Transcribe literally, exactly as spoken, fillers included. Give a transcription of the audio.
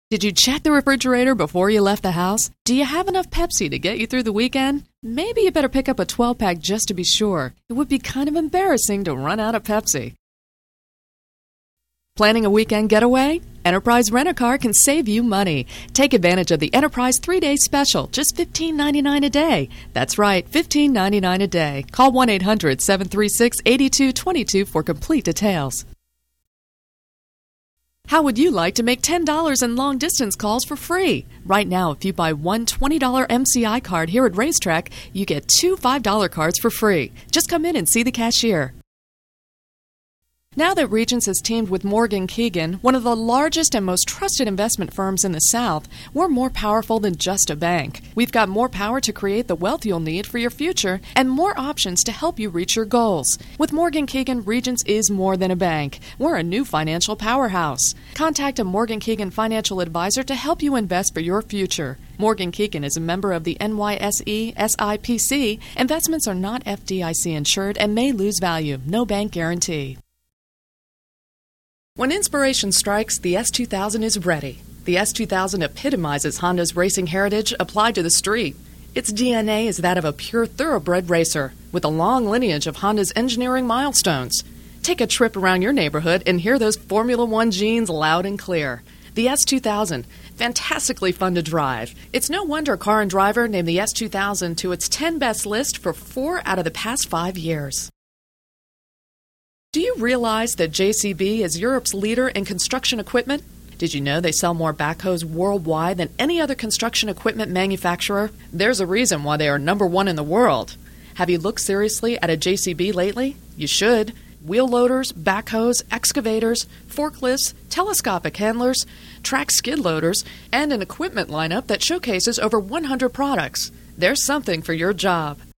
Did you check the refrigerator before you left the house? Do you have enough Pepsi to get you through the weekend? Maybe you better pick up a twelve-pack just to be sure. It would be kind of embarrassing to run out of Pepsi. Planning a weekend getaway? Enterprise Rent-A-Car can save you money. Take advantage of the Enterprise three-day special, just fifteen ninety-nine a day. That's right, fifteen ninety-nine a day. Call one eight hundred seven three six eight two two two for complete details. How would you like to make ten dollars in long-distance calls for free? Right now, if you buy one twenty dollar M C I card here at Racetrack, you get two five dollar cards for free. Just come in and see the cashier. Now that Regions has teamed with Morgan Keegan, one of the largest and most trusted investment firms in the South, we're more powerful than just a bank. We've got more power to create the wealth you'll need for your future and more options to help you reach your goals. With Morgan Keegan, Regions is more than a bank. We're a new financial powerhouse. Contact a Morgan Keegan financial advisor to help you invest for your future. Morgan Keegan is a member of the N Y S E S I P C. Investments are not F D I C insured and may lose value. No bank guarantee. When inspiration strikes, the S two thousand is ready. The S two thousand epitomizes Honda's racing heritage applied to the street. Its D N A is that of a pure thoroughbred racer, with a long lineage of Honda's engineering milestones. Take a trip around your neighborhood and hear those Formula One genes loud and clear. The S two thousand, fantastically fun to drive. It's no wonder Car and Driver named the S two thousand to its ten best list for four out of the past five years. Do you realize that J C B is Europe's leader in construction equipment? Did you know they sell more backhoes worldwide than any other construction equipment manufacturer? There's a reason why they are number one in the world. Have you looked seriously at a J C B lately? You should. Wheel loaders, backhoes, excavators, forklifts, telescopic handlers, track skid loaders, and an equipment lineup that showcases over one hundred products. There's something for your job.